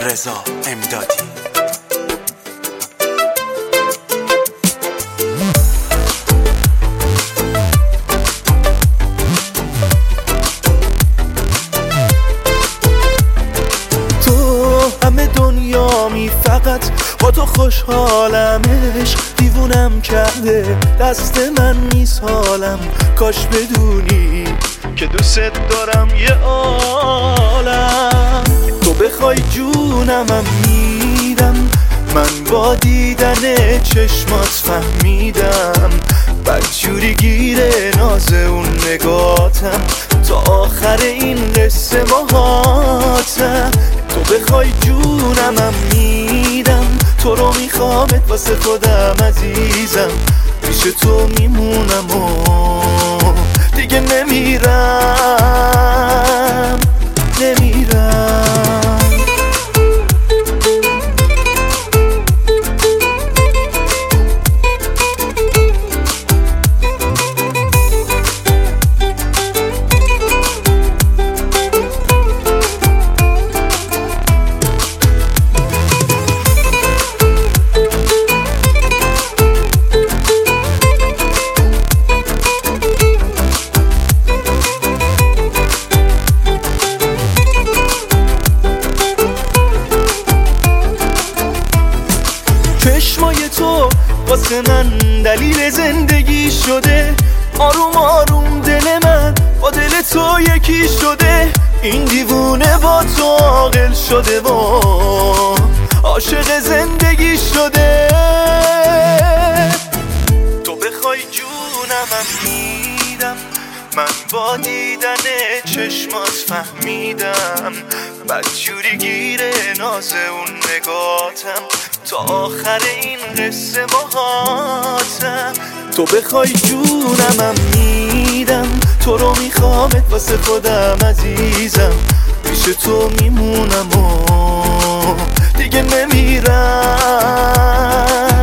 رضا امدادی. همه دنیامی فقط با تو خوشحالم، عشق دیوونم کرده، دست من نیست حالم. کاش بدونی که دوست دارم یه عالم. تو بخوای جونمم میدم، من با دیدن چشمات فهمیدم. بدجوری گیره ناز اون نگاتم، تا آخر این قصه باهاتم. تو بخوای جونمم میدم، تو رو میخوامت واسه خودم عزیزم. پیش تو میمونم و دیگه نمیرم. چشمای تو واسه من دلیل زندگی شده، آروم آروم دل من با دل تو یکی شده. این دیوونه با تو عاقل شده و عاشق زندگی شده. تو بخوای جونمم میدم، من با دیدن چشمات فهمیدم. بدجوری گیره ناز اون نگاتم، تا آخر این قصه باهاتم. تو بخوای جونمم میدم، تو رو میخوامت واسه خودم عزیزم. پیش تو میمونم و دیگه نمیرم.